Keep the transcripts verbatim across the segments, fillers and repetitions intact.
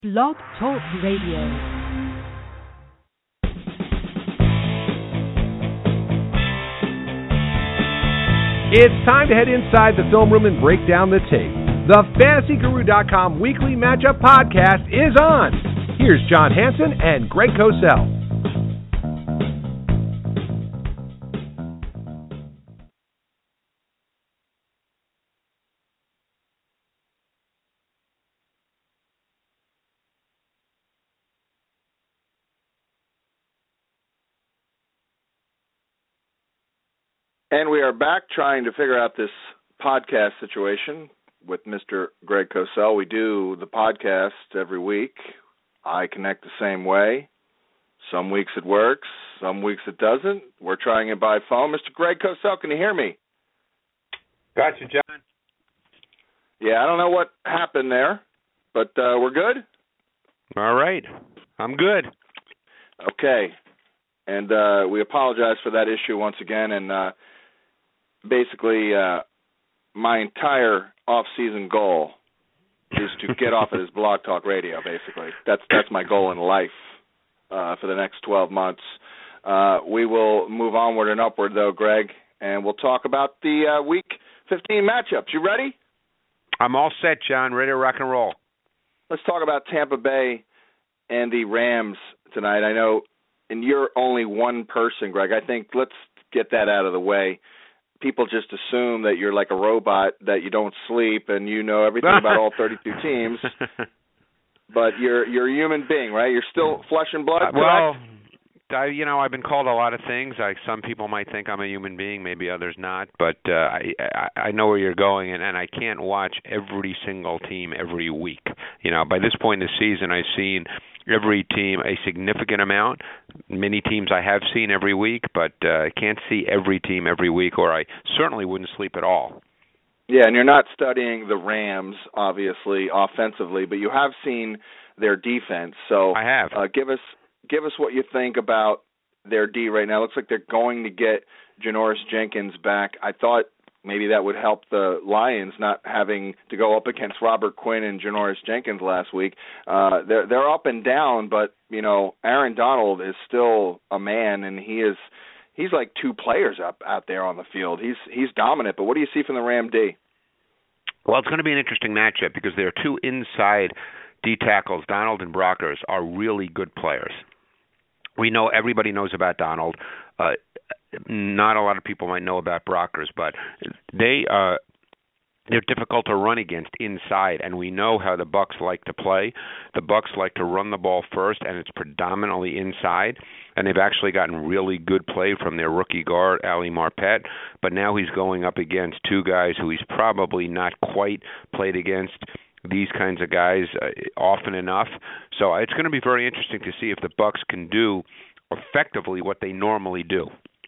Blog Talk Radio. It's time to head inside the film room and break down the tape. The Fantasy Guru dot com weekly matchup podcast is on. Here's John Hansen and Greg Cosell. And we are back trying to figure out this podcast situation with Mister Greg Cosell. We do the podcast every week. I connect the same way. Some weeks it works, some weeks it doesn't. We're trying it by phone. Mister Greg Cosell, can you hear me? Got you, John. Yeah, I don't know what happened there, but uh, we're good? All right. I'm good. Okay. And uh, we apologize for that issue once again, and uh, basically, uh, my entire off-season goal is to get off of this Blog Talk Radio, basically. That's that's my goal in life uh, for the next twelve months. Uh, we will move onward and upward, though, Greg, and we'll talk about the uh, Week fifteen matchups. You ready? I'm all set, John. Ready to rock and roll. Let's talk about Tampa Bay and the Rams tonight. I know, and you're only one person, Greg. I think let's get that out of the way. People just assume that you're like a robot, that you don't sleep and you know everything about all thirty-two teams. But you're you're a human being, right? You're still flesh and blood, uh, well, I, you know, I've been called a lot of things. I, some people might think I'm a human being, maybe others not. But uh, I, I I know where you're going, and, and I can't watch every single team every week. You know, by this point in the season, I've seen every team a significant amount. Many teams I have seen every week, but I uh, can't see every team every week, or I certainly wouldn't sleep at all. Yeah, and you're not studying the Rams, obviously, offensively, but you have seen their defense. So I have. Uh, give us give us what you think about their D right now. It looks like they're going to get Janoris Jenkins back. I thought maybe that would help the Lions not having to go up against Robert Quinn and Janoris Jenkins last week. Uh, they're they're up and down, but you know Aaron Donald is still a man, and he is he's like two players up out there on the field. He's he's dominant. But what do you see from the Ram D? Well, it's going to be an interesting matchup because there are two inside D tackles. Donald and Brockers are really good players. We know everybody knows about Donald. Uh, not a lot of people might know about Brockers, but they uh, they're difficult to run against inside, and we know how the Bucs like to play. The Bucs like to run the ball first, and it's predominantly inside. And they've actually gotten really good play from their rookie guard, Ali Marpet. But now he's going up against two guys who he's probably not quite played against these kinds of guys uh, often enough. So it's going to be very interesting to see if the Bucs can do effectively what they normally do.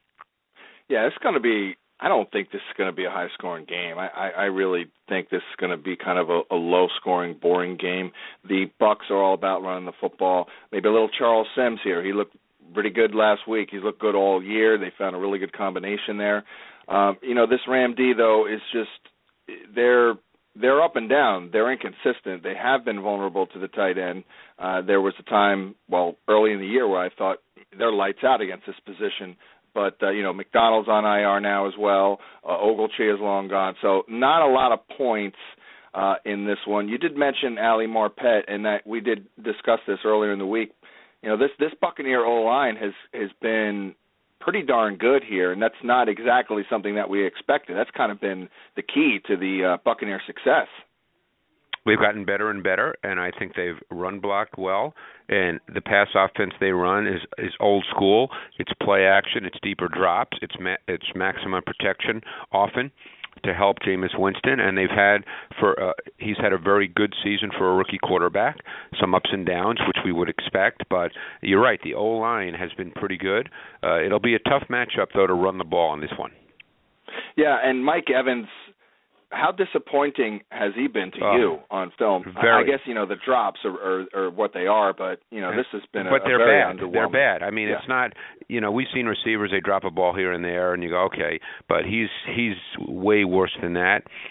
Yeah, it's going to be – I don't think this is going to be a high-scoring game. I, I, I really think this is going to be kind of a, a low-scoring, boring game. The Bucs are all about running the football. Maybe a little Charles Sims here. He looked pretty good last week. He's looked good all year. They found a really good combination there. Um, you know, this Ram D, though, is just – they're – They're up and down. They're inconsistent. They have been vulnerable to the tight end. Uh, there was a time, well, early in the year where I thought they're lights out against this position. But, uh, you know, McDonald's on I R now as well. Uh, Ogletree is long gone. So not a lot of points uh, in this one. You did mention Ali Marpet, and that we did discuss this earlier in the week. You know, this, this Buccaneer O-line has, has been pretty darn good here, and that's not exactly something that we expected. That's kind of been the key to the uh, Buccaneer success. We've gotten better and better, and I think they've run blocked well. And the pass offense they run is, is old school. It's play action. It's deeper drops. It's ma- it's maximum protection often to help Jameis Winston. And they've had for uh, he's had a very good season for a rookie quarterback. Some ups and downs, which we would expect. But you're right. The O line has been pretty good. Uh, it'll be a tough matchup though to run the ball on this one. Yeah, and Mike Evans. How disappointing has he been to uh, you on film? Very. I guess, you know, the drops are, are, are what they are, but, you know, this has been but a, they're a very bad. underwhelming. They're bad. I mean, yeah. It's not, you know, we've seen receivers, they drop a ball here and there, and you go, okay, but he's he's way worse than that.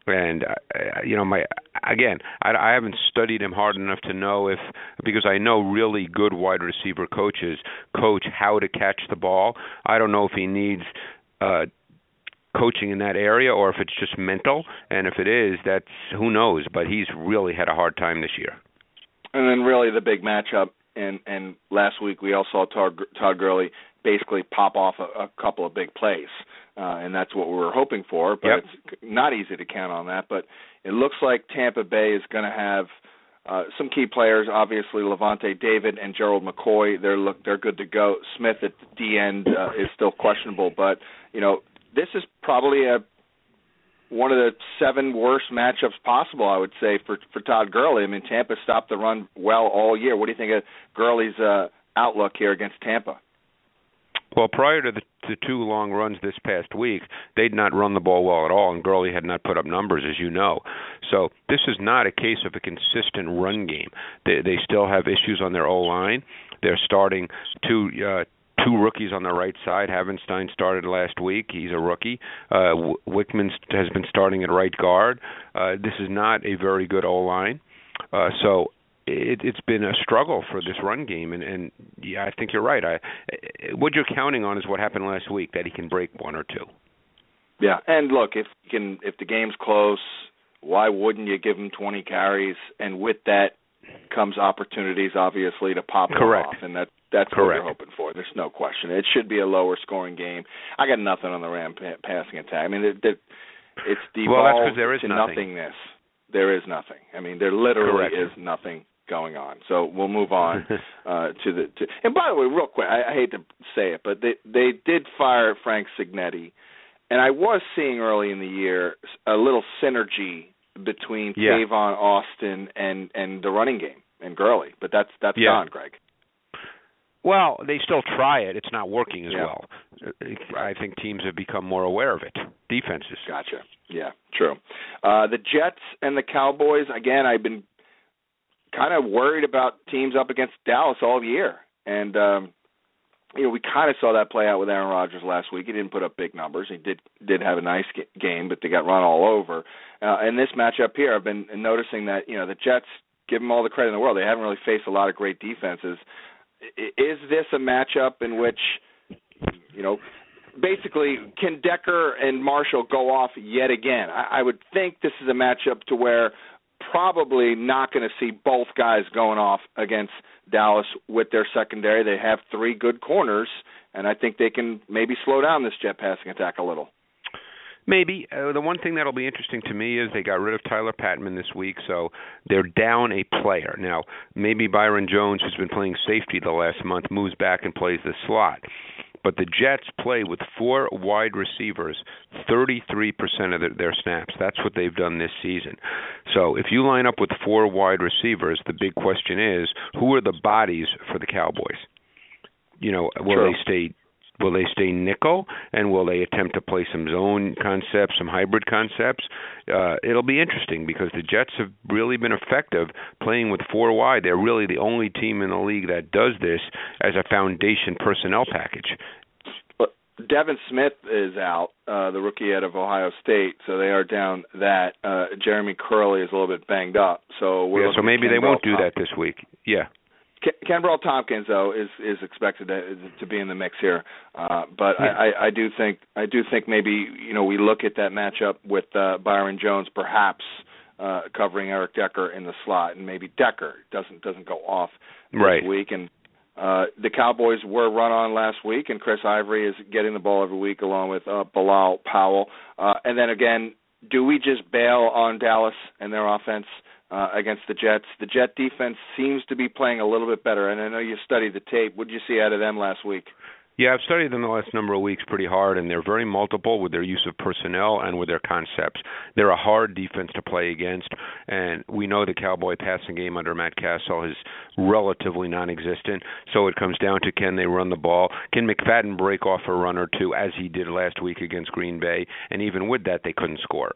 And uh, you know, my again, I, I haven't studied him hard enough to know if because I know really good wide receiver coaches coach how to catch the ball. I don't know if he needs uh, coaching in that area or if it's just mental. And if it is, that's who knows. But he's really had a hard time this year. And then really the big matchup. And, and last week we all saw Todd, Todd Gurley basically pop off a, a couple of big plays, uh, and that's what we were hoping for. But yep. It's not easy to count on that. But it looks like Tampa Bay is going to have uh, some key players. Obviously, Levante David and Gerald McCoy. They're look they're good to go. Smith at the D end uh, is still questionable, but you know this is probably a one of the seven worst matchups possible, I would say, for, for Todd Gurley. I mean, Tampa stopped the run well all year. What do you think of Gurley's uh, outlook here against Tampa? Well, prior to the, the two long runs this past week, they'd not run the ball well at all, and Gurley had not put up numbers, as you know. So this is not a case of a consistent run game. They, they still have issues on their O-line. They're starting two uh, two rookies on the right side. Havenstein started last week. He's a rookie. Uh, Wickman has been starting at right guard. Uh, this is not a very good O-line. Uh, so it, it's been a struggle for this run game. And, and yeah, I think you're right. I, what you're counting on is what happened last week, that he can break one or two. Yeah, and look, if you can, if the game's close, why wouldn't you give him twenty carries? And with that comes opportunities, obviously, to pop Correct. off. And that That's Correct. what you're hoping for. There's no question. It should be a lower scoring game. I got nothing on the Ram pa- passing attack. I mean, it, it, it's devolved well, that's 'cause there is to nothing. nothingness. There is nothing. I mean, there literally Correct. is nothing going on. So we'll move on uh, to the. To, and by the way, real quick, I, I hate to say it, but they they did fire Frank Cignetti, and I was seeing early in the year a little synergy between yeah. Tavon Austin and and the running game and Gurley, but that's that's yeah. gone, Greg. Well, they still try it. It's not working as yeah. well. I think teams have become more aware of it. Defenses. Gotcha. Yeah, true. Uh, the Jets and the Cowboys, again, I've been kind of worried about teams up against Dallas all year. And, um, you know, we kind of saw that play out with Aaron Rodgers last week. He didn't put up big numbers. He did did have a nice game, but they got run all over. Uh, in this matchup here, I've been noticing that, you know, the Jets, give them all the credit in the world. They haven't really faced a lot of great defenses. Is this a matchup in which, you know, basically can Decker and Marshall go off yet again? I, I would think this is a matchup to where probably not going to see both guys going off against Dallas with their secondary. They have three good corners, and I think they can maybe slow down this Jet passing attack a little. Maybe. Uh, the one thing that'll be interesting to me is they got rid of Tyler Patman this week, so they're down a player. Now, maybe Byron Jones, who's been playing safety the last month, moves back and plays the slot. But the Jets play with four wide receivers, thirty-three percent of their snaps. That's what they've done this season. So if you line up with four wide receivers, the big question is, who are the bodies for the Cowboys? You know, will True. they stay Will they stay nickel, and will they attempt to play some zone concepts, some hybrid concepts? Uh, it'll be interesting because the Jets have really been effective playing with four wide. They're really the only team in the league that does this as a foundation personnel package. But Devin Smith is out, uh, the rookie out of Ohio State, so they are down that. Uh, Jeremy Curley is a little bit banged up. So we're yeah, so maybe they won't do that this week. Yeah. Kenbrell Tompkins, though, is is expected to, to be in the mix here, uh, but yeah. I, I, I do think I do think maybe you know we look at that matchup with uh, Byron Jones, perhaps uh, covering Eric Decker in the slot, and maybe Decker doesn't doesn't go off this right. week. And uh, the Cowboys were run on last week, and Chris Ivory is getting the ball every week along with uh, Bilal Powell. Uh, and then again, do we just bail on Dallas and their offense? Uh, against the Jets. The Jet defense seems to be playing a little bit better, and I know you studied the tape. What did you see out of them last week? Yeah, I've studied them the last number of weeks pretty hard, and they're very multiple with their use of personnel and with their concepts. They're a hard defense to play against, and we know the Cowboy passing game under Matt Castle is relatively non-existent, so it comes down to can they run the ball? Can McFadden break off a run or two, as he did last week against Green Bay? And even with that, they couldn't score.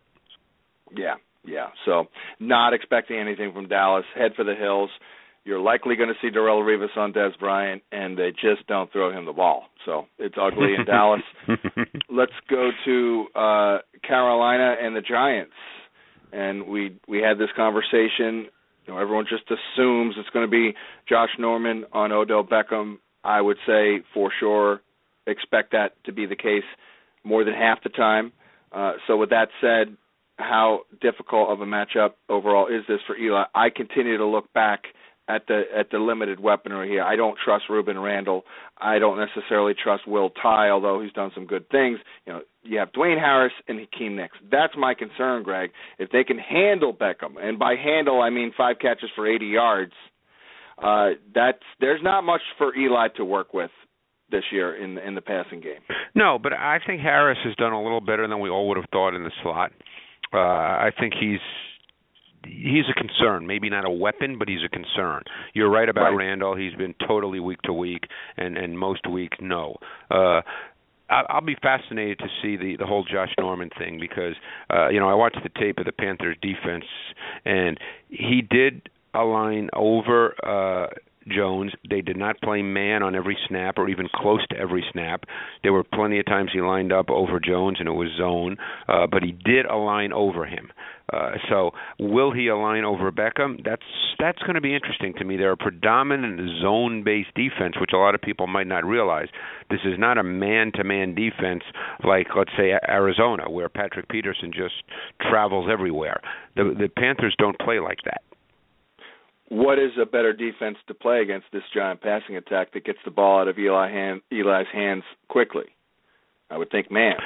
Yeah. Yeah, so not expecting anything from Dallas. Head for the hills. You're likely going to see Darrelle Revis on Dez Bryant, and they just don't throw him the ball. So it's ugly in Dallas. Let's go to uh, Carolina and the Giants. and we we had this conversation. You know, everyone just assumes it's going to be Josh Norman on Odell Beckham. I would say for sure expect that to be the case more than half the time. Uh, so with that said, how difficult of a matchup overall is this for Eli? I continue to look back at the at the limited weaponry here. I don't trust Ruben Randall. I don't necessarily trust Will Tye, although he's done some good things. You know, you have Dwayne Harris and Hakeem Nicks. That's my concern, Greg. If they can handle Beckham, and by handle I mean five catches for eighty yards, uh, that's there's not much for Eli to work with this year in in the passing game. No, but I think Harris has done a little better than we all would have thought in the slot. Uh, I think he's he's a concern. Maybe not a weapon, but he's a concern. You're right about right. Randall. He's been totally week to week, and, and most weeks, no. Uh, I'll be fascinated to see the, the whole Josh Norman thing because, uh, you know, I watched the tape of the Panthers defense, and he did align over uh, Jones. They did not play man on every snap or even close to every snap. There were plenty of times he lined up over Jones, and it was zone, uh, but he did align over him. Uh, so will he align over Beckham? That's that's going to be interesting to me. They're a predominant zone-based defense, which a lot of people might not realize. This is not a man-to-man defense like, let's say, Arizona, where Patrick Peterson just travels everywhere. The, the Panthers don't play like that. What is a better defense to play against this giant passing attack that gets the ball out of Eli hand, Eli's hands quickly? I would think man.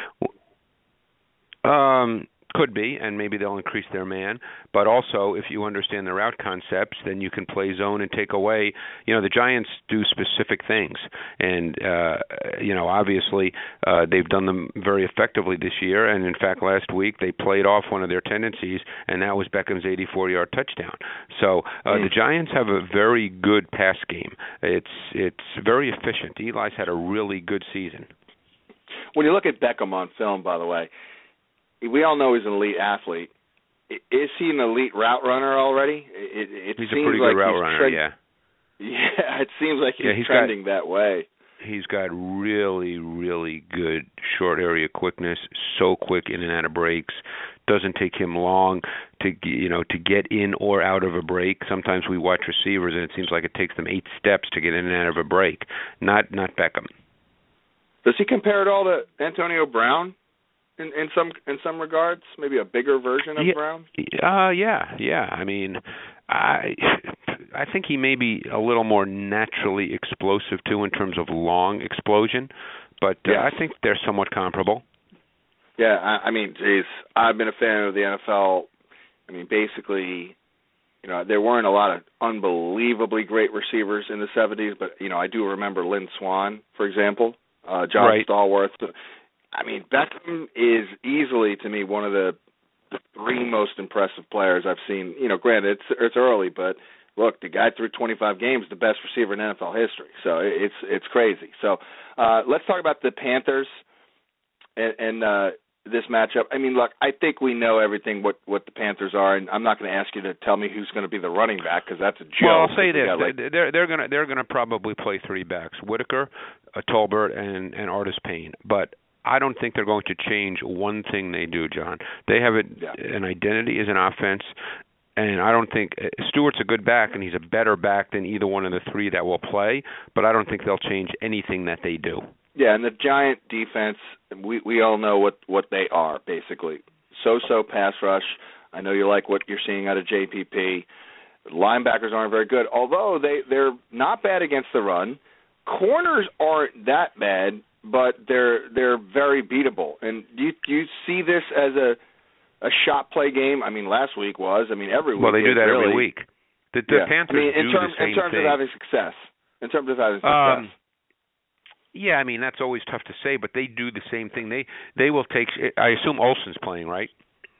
Um... Could be, and maybe they'll increase their man. But also, if you understand the route concepts, then you can play zone and take away. You know, the Giants do specific things, and uh, you know, obviously, uh, they've done them very effectively this year. And in fact, last week they played off one of their tendencies, and that was Beckham's eighty-four-yard touchdown. So uh, mm. the Giants have a very good pass game. It's it's very efficient. Eli's had a really good season. When you look at Beckham on film, by the way, we all know he's an elite athlete. Is he an elite route runner already? It, it he's seems a pretty like good route he's runner, tre- yeah. Yeah, it seems like he's, yeah, he's trending got, that way. He's got really, really good short area quickness, so quick in and out of breaks. Doesn't take him long to you know to get in or out of a break. Sometimes we watch receivers and it seems like it takes them eight steps to get in and out of a break. Not not Beckham. Does he compare it all to Antonio Brown? In, in some in some regards, maybe a bigger version of yeah, Brown. Uh, yeah, yeah. I mean, I I think he may be a little more naturally explosive too in terms of long explosion, but uh, yes. I think they're somewhat comparable. Yeah, I, I mean, geez, I've been a fan of the N F L. I mean, basically, you know, there weren't a lot of unbelievably great receivers in the seventies, but you know, I do remember Lynn Swann, for example, uh, John right. Stallworth. I mean, Beckham is easily, to me, one of the three most impressive players I've seen. You know, granted, it's it's early, but look, the guy threw twenty-five games, the best receiver in N F L history. So it's it's crazy. So uh, let's talk about the Panthers and, and uh, this matchup. I mean, look, I think we know everything what, what the Panthers are, and I'm not going to ask you to tell me who's going to be the running back because that's a joke. Well, I'll say this: like, they're they're going to they're going to probably play three backs: Whitaker, uh, Tolbert, and and Artis Payne, but I don't think they're going to change one thing they do, John. They have a, yeah. an identity as an offense, and I don't think Stewart's a good back, and he's a better back than either one of the three that will play, but I don't think they'll change anything that they do. Yeah, and the Giant defense, we, we all know what, what they are, basically. So-so pass rush. I know you like what you're seeing out of J P P. Linebackers aren't very good, although they, they're not bad against the run. Corners aren't that bad, but they're they're very beatable. And do you, do you see this as a a shot play game? I mean, last week was. I mean, every week. Well, they do that really, every week. The, the yeah. Panthers I mean, in do terms, the same in terms thing. of having success. In terms of having success. Um, yeah, I mean, that's always tough to say, but they do the same thing. They they will take. I assume Olsen's playing, right?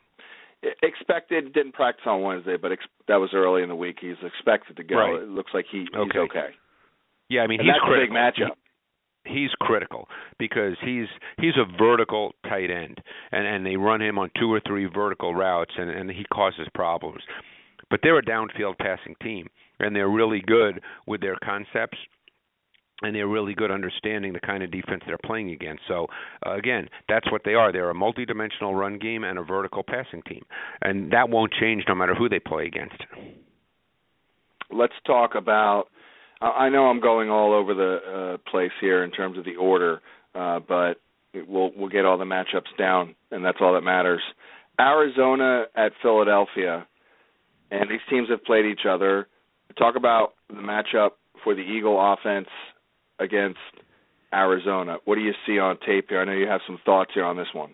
Expected, didn't practice on Wednesday, but ex- that was early in the week. He's expected to go. Right. It looks like he, he's okay. okay. Yeah, I mean, and he's that's critical. a big matchup. He, he's critical because he's he's a vertical tight end, and, and they run him on two or three vertical routes, and, and he causes problems. But they're a downfield passing team, and they're really good with their concepts. and they're really good understanding the kind of defense they're playing against. So, uh, again, that's what they are. They're a multi-dimensional run game and a vertical passing team, and that won't change no matter who they play against. Let's talk about – I know I'm going all over the uh, place here in terms of the order, uh, but we'll we'll get all the matchups down, and that's all that matters. Arizona at Philadelphia, and these teams have played each other. Talk about the matchup for the Eagle offense against Arizona. What do you see on tape here? I know you have some thoughts here on this one.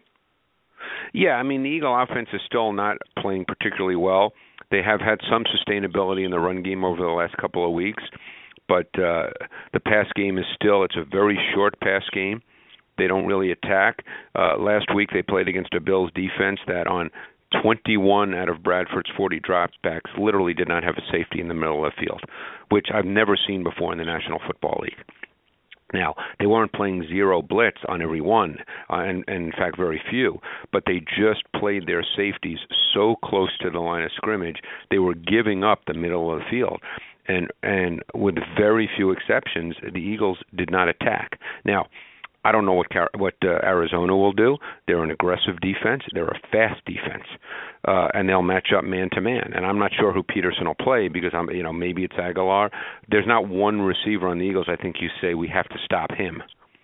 Yeah, I mean, the Eagle offense is still not playing particularly well. They have had some sustainability in the run game over the last couple of weeks, but uh, the pass game is still, it's a very short pass game. They don't really attack. Uh, last week they played against a Bills defense that on twenty-one out of Bradford's forty dropbacks literally did not have a safety in the middle of the field, which I've never seen before in the National Football League. Now, they weren't playing zero blitz on every one, uh, and, and in fact very few, but they just played their safeties so close to the line of scrimmage, they were giving up the middle of the field. And and with very few exceptions, the Eagles did not attack. Now, I don't know what what uh, Arizona will do. They're an aggressive defense. They're a fast defense, uh, and they'll match up man to man. And I'm not sure who Peterson will play because I'm, you know, maybe it's Aguilar. There's not one receiver on the Eagles. I think you say we have to stop him.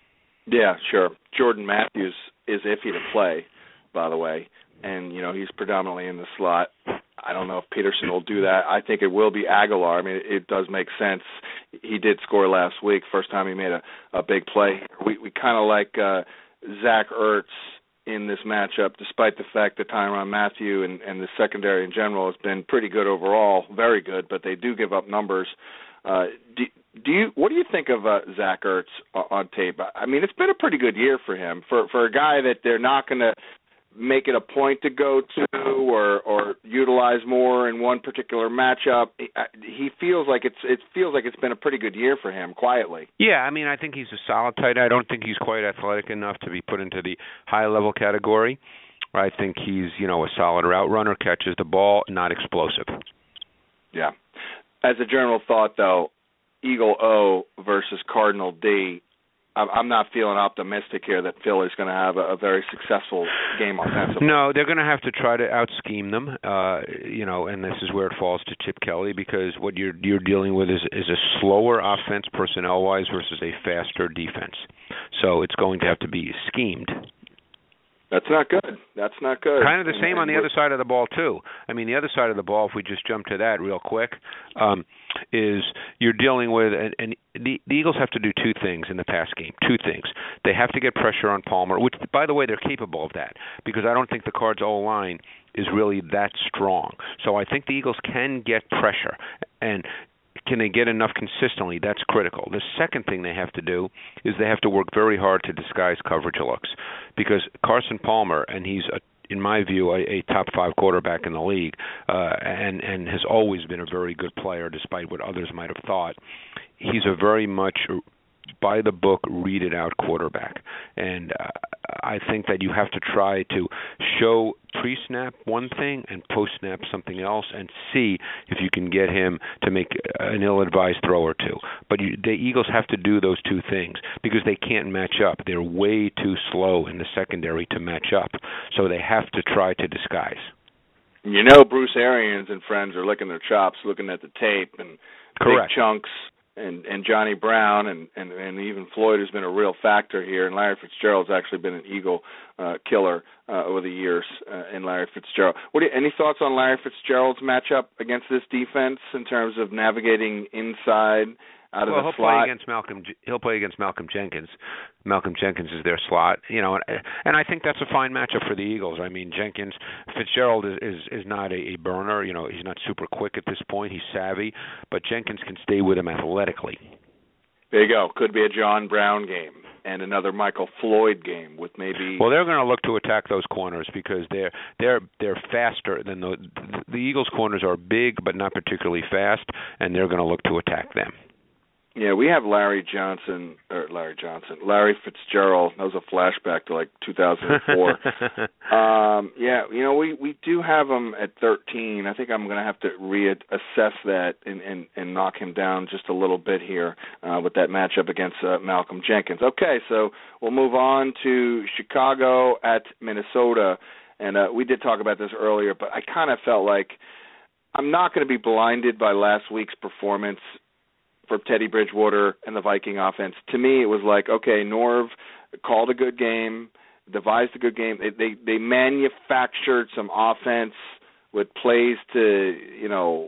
Yeah, sure. Jordan Matthews is iffy to play, by the way, and you know he's predominantly in the slot. I don't know if Peterson will do that. I think it will be Aguilar. I mean, it, it does make sense. He did score last week, first time he made a, a big play. We we kind of like uh, Zach Ertz in this matchup, despite the fact that Tyrann Mathieu and, and the secondary in general has been pretty good overall, very good, but they do give up numbers. Uh, do, do you what do you think of uh, Zach Ertz on tape? I mean, it's been a pretty good year for him. For for a guy that they're not going to make it a point to go to or or utilize more in one particular matchup. He, he feels like it's it feels like it's been a pretty good year for him quietly. Yeah, I mean, I think he's a solid tight end. I don't think he's quite athletic enough to be put into the high level category. I think he's, you know, a solid route runner, catches the ball, not explosive. Yeah. As a general thought, though, Eagle O versus Cardinal D, I'm not feeling optimistic here that Philly's going to have a, a very successful game offensively. No, they're going to have to try to out-scheme them, uh, you know, and this is where it falls to Chip Kelly because what you're you're dealing with is, is a slower offense personnel-wise versus a faster defense. So it's going to have to be schemed. That's not good. That's not good. Kind of the same on the other side of the ball, too. I mean, the other side of the ball, if we just jump to that real quick, um, is you're dealing with, and, and the, the Eagles have to do two things in the pass game, two things. They have to get pressure on Palmer, which, by the way, they're capable of that, because I don't think the Cards' O-line is really that strong. So I think the Eagles can get pressure, and can they get enough consistently? That's critical. The second thing they have to do is they have to work very hard to disguise coverage looks, because Carson Palmer, and he's a in my view, a, a top five quarterback in the league, uh, and and has always been a very good player, despite what others might have thought. He's a very much by the book, read it out quarterback, and uh, I think that you have to try to show pre-snap one thing and post-snap something else, and see if you can get him to make an ill-advised throw or two. But you, the Eagles have to do those two things because they can't match up. They're way too slow in the secondary to match up, so they have to try to disguise. You know, Bruce Arians and friends are licking their chops, looking at the tape and Correct. Big chunks. And, and Johnny Brown and, and, and even Floyd has been a real factor here. And Larry Fitzgerald's actually been an Eagle uh, killer uh, over the years uh, in Larry Fitzgerald. What do you, any thoughts on Larry Fitzgerald's matchup against this defense in terms of navigating inside out of well, the he'll slot? Play against Malcolm, he'll play against Malcolm Jenkins. Malcolm Jenkins is their slot, you know, and, and I think that's a fine matchup for the Eagles. I mean, Jenkins, Fitzgerald is is, is not a, a burner. You know, he's not super quick at this point. He's savvy, but Jenkins can stay with him athletically. There you go. Could be a John Brown game and another Michael Floyd game with maybe. Well, they're going to look to attack those corners because they're they're they're faster than the the Eagles' corners are big but not particularly fast, and they're going to look to attack them. Yeah, we have Larry Johnson, or Larry Johnson, Larry Fitzgerald. That was a flashback to like two thousand four. um, yeah, you know, we, we do have him at thirteen. I think I'm going to have to reassess that and, and, and knock him down just a little bit here uh, with that matchup against uh, Malcolm Jenkins. Okay, so we'll move on to Chicago at Minnesota. And uh, we did talk about this earlier, but I kind of felt like I'm not going to be blinded by last week's performance for Teddy Bridgewater and the Viking offense. To me, it was like, okay, Norv called a good game, devised a good game. They they, they manufactured some offense with plays to, you know,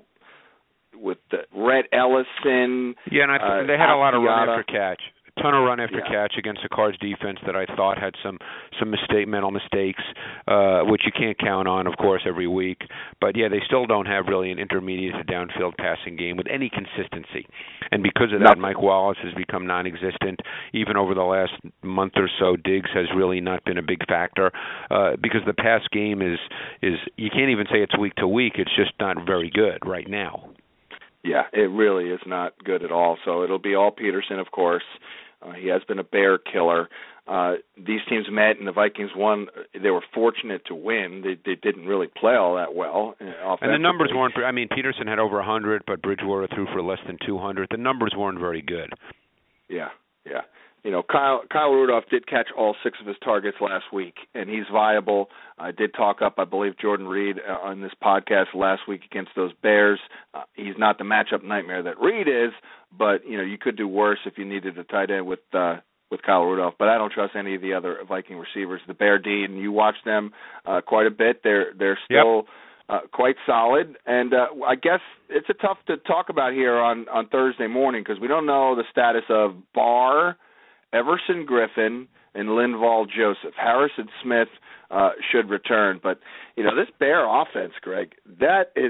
with the Rhett Ellison. Yeah, and I th- uh, they had a lot of run Asiata. after catch. A ton of run after Yeah. catch against the Cards defense that I thought had some some mistake mental mistakes, uh, which you can't count on, of course, every week. But yeah, they still don't have really an intermediate to downfield passing game with any consistency. And because of that, Nothing. Mike Wallace has become non-existent. Even over the last month or so, Diggs has really not been a big factor uh, because the pass game is is you can't even say it's week to week. It's just not very good right now. Yeah, it really is not good at all. So it'll be all Peterson, of course. Uh, he has been a bear killer. Uh, these teams met, and the Vikings won. They were fortunate to win. They they didn't really play all that well. Uh, and the numbers weren't. I mean, Peterson had over one hundred, but Bridgewater threw for less than two hundred. The numbers weren't very good. Yeah, yeah. You know, Kyle Kyle Rudolph did catch all six of his targets last week, and he's viable. I did talk up, I believe, Jordan Reed uh, on this podcast last week against those Bears. Uh, he's not the matchup nightmare that Reed is, but you know, you could do worse if you needed a tight end with uh, with Kyle Rudolph. But I don't trust any of the other Viking receivers. The Bear D, and you watch them uh, quite a bit. They're they're still. Yep. Uh, quite solid, and uh, I guess it's a tough to talk about here on, on Thursday morning because we don't know the status of Barr, Everson Griffin, and Linval Joseph. Harrison Smith uh, should return, but you know this Bear offense, Greg. That is.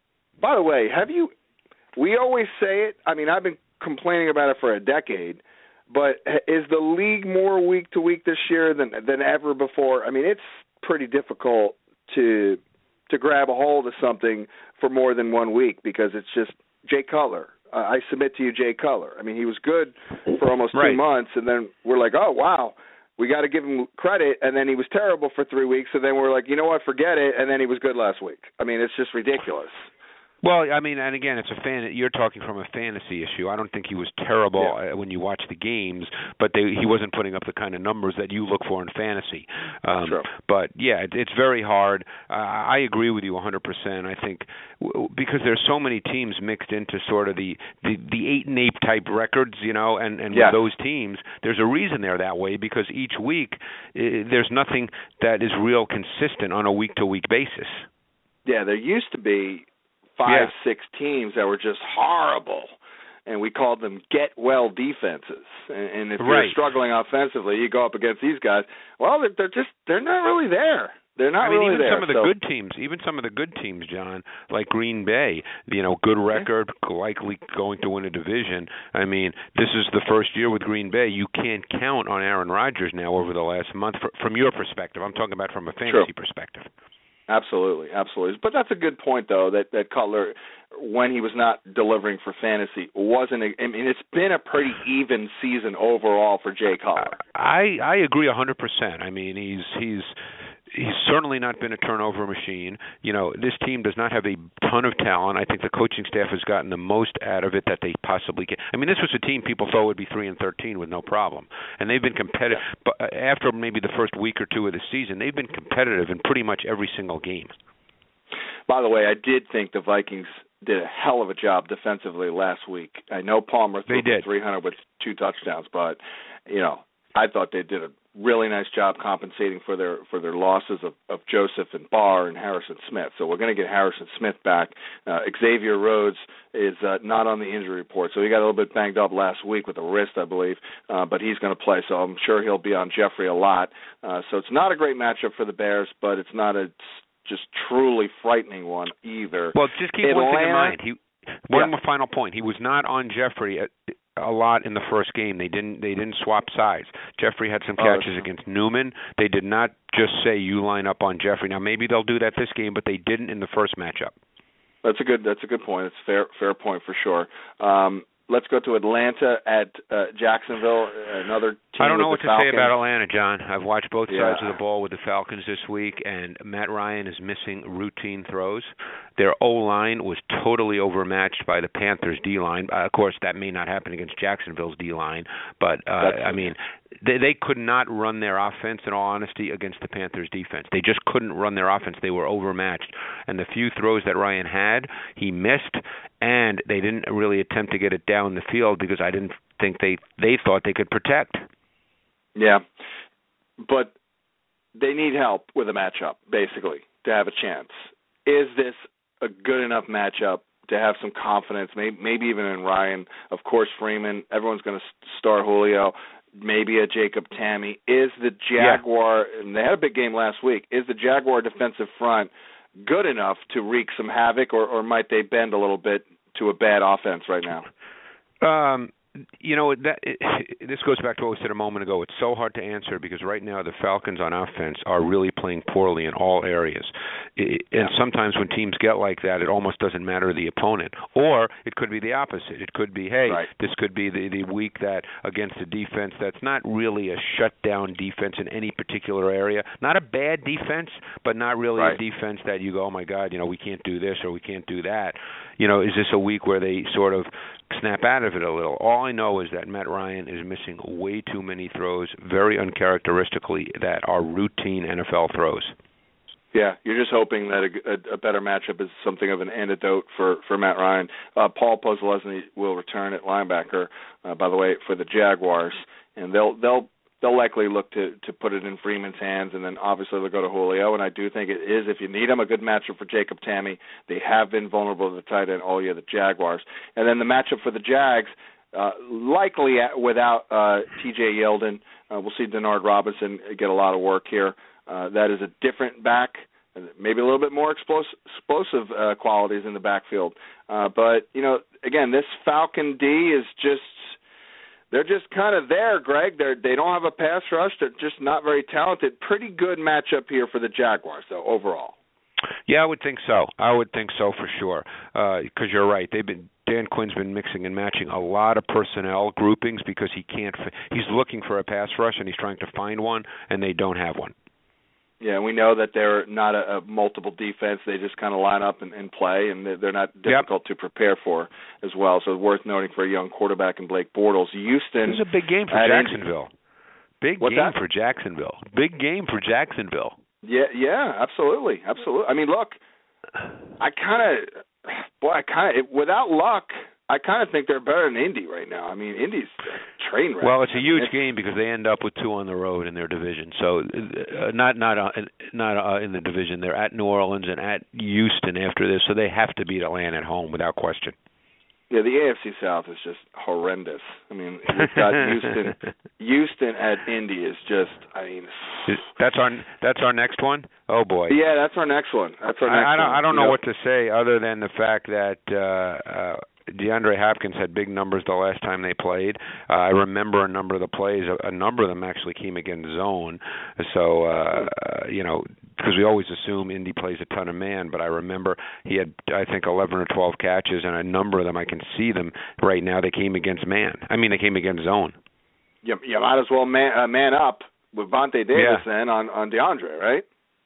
By the way, have you? We always say it. I mean, I've been complaining about it for a decade. But is the league more week to week this year than than ever before? I mean, it's pretty difficult to. to grab a hold of something for more than one week because it's just Jay Cutler. Uh, I submit to you Jay Cutler. I mean, he was good for almost right. two months, and then we're like, oh, wow, we got to give him credit, and then he was terrible for three weeks, and then we're like, you know what, forget it, and then he was good last week. I mean, it's just ridiculous. Well, I mean, and again, it's a fan. You're talking from a fantasy issue. I don't think he was terrible yeah. when you watch the games, but they, he wasn't putting up the kind of numbers that you look for in fantasy. Um, True. But yeah, it, it's very hard. Uh, I agree with you one hundred percent. I think w- because there's so many teams mixed into sort of the the, the eight and eight type records, you know, and and yeah. with those teams, there's a reason they're that way because each week uh, there's nothing that is real consistent on a week to week basis. Yeah, there used to be. Five, yeah. six teams that were just horrible, and we called them get-well defenses. And, and if right. you're struggling offensively, you go up against these guys. Well, they're, they're just they're not really there. They're not I mean, really even there. some of the so. good teams, even some of the good teams, John, like Green Bay, you know, good record, likely going to win a division. I mean, this is the first year with Green Bay. You can't count on Aaron Rodgers now over the last month for, from your perspective. I'm talking about from a fantasy True. perspective. Absolutely, absolutely. But that's a good point, though, that, that Cutler, when he was not delivering for fantasy, wasn't. A, I mean, it's been a pretty even season overall for Jay Cutler. I I agree one hundred percent. I mean, he's he's. He's certainly not been a turnover machine. You know, this team does not have a ton of talent. I think the coaching staff has gotten the most out of it that they possibly can. I mean, this was a team people thought would be three and thirteen with no problem, and they've been competitive. But after maybe the first week or two of the season, they've been competitive in pretty much every single game. By the way, I did think the Vikings did a hell of a job defensively last week. I know Palmer threw for three hundred with two touchdowns, but you know, I thought they did a really nice job compensating for their for their losses of, of Joseph and Barr and Harrison Smith. So we're going to get Harrison Smith back. Uh, Xavier Rhodes is uh, not on the injury report, so he got a little bit banged up last week with a wrist, I believe, uh, but he's going to play, so I'm sure he'll be on Jeffrey a lot. Uh, so it's not a great matchup for the Bears, but it's not a just truly frightening one either. Well, just keep Atlanta, one thing in mind. He, one yeah. more final point. He was not on Jeffrey at, a lot in the first game. They didn't they didn't swap sides. Jeffrey had some catches oh, against Newman. They did not just say you line up on Jeffrey. Now maybe they'll do that this game, but they didn't in the first matchup. That's a good that's a good point. It's a fair fair point for sure. Um, let's go to Atlanta at uh, Jacksonville, another team I don't know with what the to Falcons. say about Atlanta, John. I've watched both Yeah. sides of the ball with the Falcons this week, and Matt Ryan is missing routine throws. Their O-line was totally overmatched by the Panthers' D-line. Uh, of course, that may not happen against Jacksonville's D-line, but, uh, I mean, they, they could not run their offense, in all honesty, against the Panthers' defense. They just couldn't run their offense. They were overmatched. And the few throws that Ryan had, he missed, and they didn't really attempt to get it down the field because I didn't think they, they thought they could protect. Yeah, but they need help with a matchup, basically, to have a chance. Is this a good enough matchup to have some confidence, maybe, maybe even in Ryan? Of course, Freeman, everyone's going to start Julio, maybe a Jacob Tamme. Is the Jaguar, yeah. and they had a big game last week, is the Jaguar defensive front good enough to wreak some havoc, or, or might they bend a little bit to a bad offense right now? Um. You know, that it, this goes back to what we said a moment ago. It's so hard to answer because right now the Falcons on offense are really playing poorly in all areas. It, and sometimes when teams get like that, it almost doesn't matter the opponent. Or it could be the opposite. It could be, hey, right. this could be the, the week that against a defense that's not really a shutdown defense in any particular area. Not a bad defense, but not really right. a defense that you go, oh, my God, you know, we can't do this or we can't do that. You know, is this a week where they sort of snap out of it a little? All I know is that Matt Ryan is missing way too many throws, very uncharacteristically, that are routine N F L throws. Yeah, you're just hoping that a, a, a better matchup is something of an antidote for, for Matt Ryan. Uh, Paul Posluszny will return at linebacker, uh, by the way, for the Jaguars, and they'll they'll they'll likely look to, to put it in Freeman's hands, and then obviously they'll go to Julio, and I do think it is, if you need him, a good matchup for Jacob Tamme. They have been vulnerable to the tight end all year, the Jaguars. And then the matchup for the Jags, uh, likely at, without uh, T J Yeldon. Uh, we'll see Denard Robinson get a lot of work here. Uh, that is a different back, maybe a little bit more explosive, explosive uh, qualities in the backfield. Uh, but, you know, again, this Falcon D is just, they're just kind of there, Greg. They're, they don't have a pass rush. They're just not very talented. Pretty good matchup here for the Jaguars, though, overall. Yeah, I would think so. I would think so for sure. Because uh, you're right. They've been Dan Quinn's been mixing and matching a lot of personnel groupings because he can't. He's looking for a pass rush and he's trying to find one, and they don't have one. Yeah, we know that they're not a, a multiple defense. They just kind of line up and, and play, and they're not difficult yep. to prepare for as well. So it's worth noting for a young quarterback in Blake Bortles. Houston. This is a big game for Jacksonville. Big What's game that? for Jacksonville. Big game for Jacksonville. Yeah, yeah, absolutely, absolutely. I mean, look, I kind of, boy, I kind of, without luck, I kind of think they're better than Indy right now. I mean, Indy's a train wreck. Well, it's a huge it's, game because they end up with two on the road in their division. So, uh, not not uh, not uh, in the division. They're at New Orleans and at Houston after this, so they have to beat Atlanta at home without question. Yeah, the A F C South is just horrendous. I mean, we've got Houston. Houston at Indy is just. I mean, that's our that's our next one. Oh boy. Yeah, that's our next one. That's our next I, I don't one. I don't know, know what to say other than the fact that uh, uh, DeAndre Hopkins had big numbers the last time they played. Uh, I remember a number of the plays. A, a number of them actually came against zone. So uh, uh, you know. Because we always assume Indy plays a ton of man, but I remember he had, I think, eleven or twelve catches, and a number of them, I can see them right now, they came against man. I mean, they came against zone. You, you might as well man, uh, man up with Vontae Davis yeah. then on, on DeAndre, right?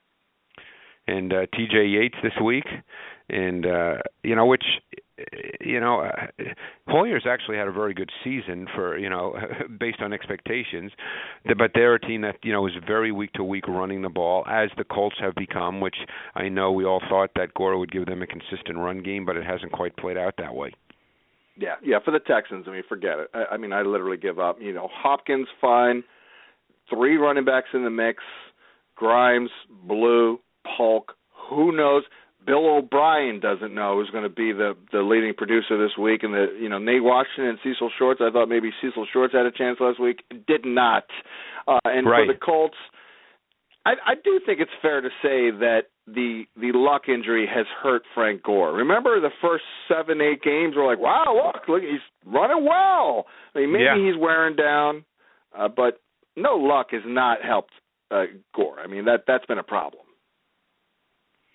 And uh, T J Yates this week, and, uh, you know, which... You know, uh, Hoyer's actually had a very good season for, you know, based on expectations, but they're a team that, you know, is very week to week running the ball, as the Colts have become, which I know we all thought that Gore would give them a consistent run game, but it hasn't quite played out that way. Yeah, yeah, for the Texans, I mean, forget it. I, I mean, I literally give up. You know, Hopkins, fine, three running backs in the mix, Grimes, Blue, Polk, who knows? Bill O'Brien doesn't know who's going to be the, the leading producer this week. And, the you know, Nate Washington and Cecil Shorts, I thought maybe Cecil Shorts had a chance last week. Did not. Uh, and right. for the Colts, I, I do think it's fair to say that the the luck injury has hurt Frank Gore. Remember the first seven, eight games were like, wow, look, look, he's running well. I mean, maybe yeah. he's wearing down, uh, but no luck has not helped uh, Gore. I mean, that, that's been a problem.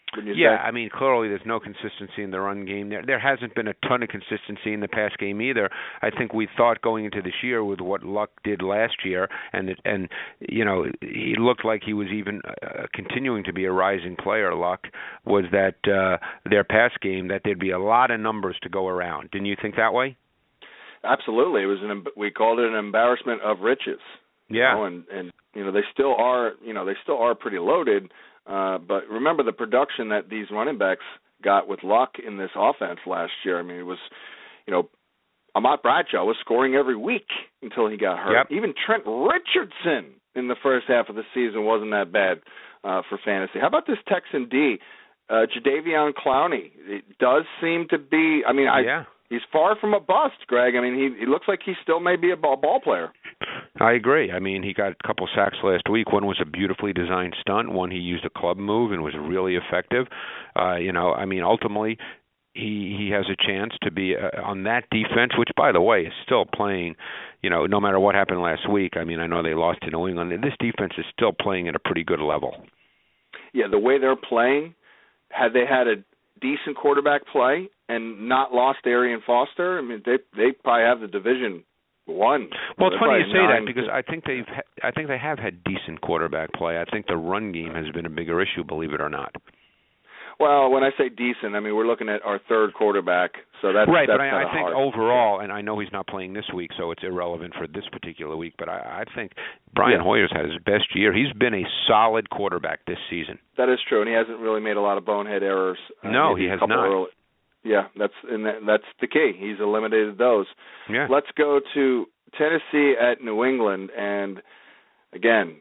Yeah, say? I mean, clearly there's no consistency in the run game. There there hasn't been a ton of consistency in the pass game either. I think we thought going into this year with what Luck did last year, and it, and you know, he looked like he was even uh, continuing to be a rising player, Luck, was that uh, their pass game, that there'd be a lot of numbers to go around. Didn't you think that way? Absolutely. It was an we called it an embarrassment of riches. Yeah. You know, and and you know, they still are, you know, they still are pretty loaded. Uh, but remember the production that these running backs got with Luck in this offense last year. I mean, it was, you know, Ahmad Bradshaw was scoring every week until he got hurt. Yep. Even Trent Richardson in the first half of the season wasn't that bad uh, for fantasy. How about this Texan D, uh, Jadeveon Clowney? It does seem to be, I mean, I, yeah. he's far from a bust, Greg. I mean, he, he looks like he still may be a ball, ball player. I agree. I mean, he got a couple sacks last week. One was a beautifully designed stunt. One he used a club move and was really effective. Uh, you know, I mean, ultimately, he he has a chance to be uh, on that defense, which, by the way, is still playing, you know, no matter what happened last week. I mean, I know they lost to New England. This defense is still playing at a pretty good level. Yeah, the way they're playing, had they had a decent quarterback play and not lost Arian Foster, I mean, they they probably have the division won. Well, it's They're funny you say nine that because I think they've ha- I think they have had decent quarterback play. I think the run game has been a bigger issue, believe it or not. Well, when I say decent, I mean we're looking at our third quarterback, so that's right. That's but I, I think hard. overall, and I know he's not playing this week, so it's irrelevant for this particular week. But I, I think Brian yeah. Hoyer's had his best year. He's been a solid quarterback this season. That is true, and he hasn't really made a lot of bonehead errors. Uh, no, he has not. Early. Yeah, that's and that, that's the key. He's eliminated those. Yeah. Let's go to Tennessee at New England, and again,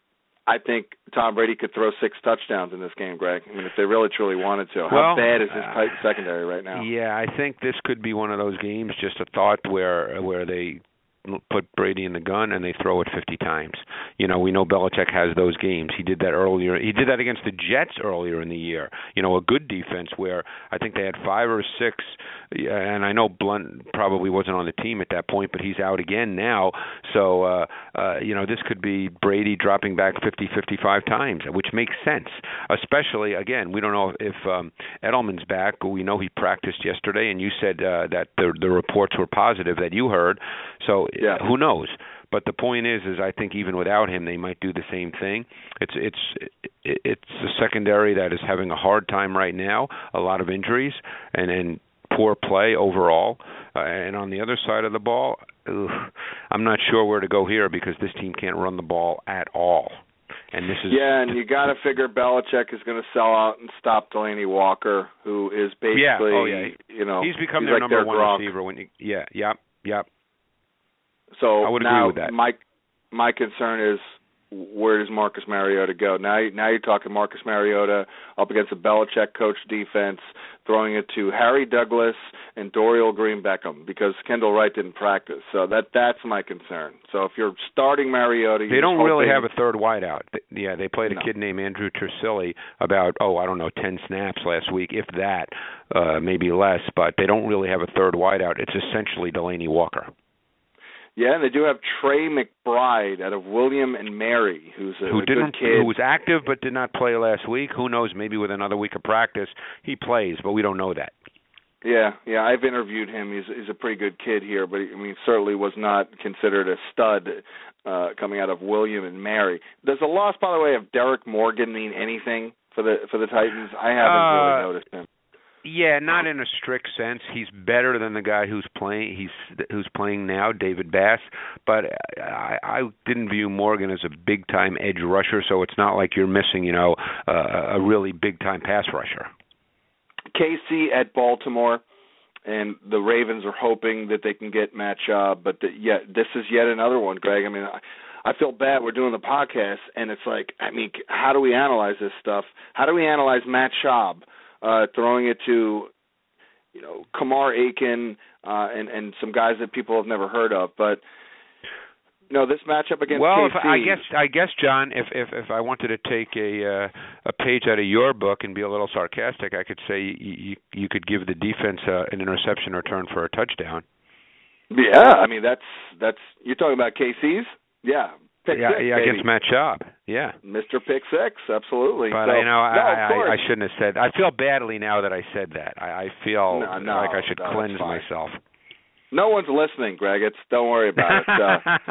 I think Tom Brady could throw six touchdowns in this game, Greg. I mean, if they really truly wanted to. How well, bad is this uh, tight secondary right now? Yeah, I think this could be one of those games. Just a thought where where they put Brady in the gun and they throw it fifty times. You know, we know Belichick has those games. He did that earlier. He did that against the Jets earlier in the year. You know, a good defense where I think they had five or six, and I know Blunt probably wasn't on the team at that point, but he's out again now. So, uh, uh, you know, this could be Brady dropping back fifty, fifty-five times, which makes sense. Especially, again, we don't know if um, Edelman's back. We know he practiced yesterday, and you said uh, that the, the reports were positive that you heard. So, yeah. Who knows? But the point is, is I think even without him, they might do the same thing. It's it's it's a secondary that is having a hard time right now. A lot of injuries and and poor play overall. Uh, and on the other side of the ball, ugh, I'm not sure where to go here because this team can't run the ball at all. And this is yeah, and you got to figure Belichick is going to sell out and stop Delaney Walker, who is basically, yeah, oh, yeah. you know, he's become he's their like number their one Gronk. receiver. When you, yeah, yep, yep. So I would now agree with that. my my concern is where does Marcus Mariota go? Now now you're talking Marcus Mariota up against a Belichick coach defense, throwing it to Harry Douglas and Dorial Green Beckham because Kendall Wright didn't practice. So that that's my concern. So if you're starting Mariota, they don't hoping, really have a third wideout. Yeah, they played a no. kid named Andrew Tersilli about oh I don't know ten snaps last week, if that, uh, maybe less. But they don't really have a third wideout. It's essentially Delaney Walker. Yeah, and they do have Trey McBride out of William and Mary, who's a, who a didn't, good kid. who was active but did not play last week. Who knows? Maybe with another week of practice he plays, but we don't know that. Yeah, yeah, I've interviewed him. He's he's a pretty good kid here, but I mean, certainly was not considered a stud uh, coming out of William and Mary. Does the loss, by the way, of Derek Morgan mean anything for the for the Titans? I haven't uh, really noticed him. Yeah, not in a strict sense. He's better than the guy who's playing. He's who's playing now, David Bass. But I, I didn't view Morgan as a big time edge rusher, so it's not like you're missing, you know, uh, a really big time pass rusher. K C at Baltimore, and the Ravens are hoping that they can get Matt Schaub, but the, yeah, this is yet another one, Greg. I mean, I, I feel bad. We're doing the podcast, and it's like, I mean, how do we analyze this stuff? How do we analyze Matt Schaub? Uh, throwing it to, you know, Kamar Aiken uh, and and some guys that people have never heard of. But you know, this matchup against well, K C. Well, I guess I guess John, if if if I wanted to take a uh, a page out of your book and be a little sarcastic, I could say you you, you could give the defense uh, an interception return for a touchdown. Yeah, I mean that's that's you're talking about K C's. Yeah, Pick yeah, six, yeah, baby. against Matt Schaub. Yeah. Mister Pick Six, absolutely. But so, you know, no, I, I, of I shouldn't have said. I feel badly now that I said that. I, I feel no, no, like I should no, cleanse myself. No one's listening, Greg. It's don't worry about it. Uh,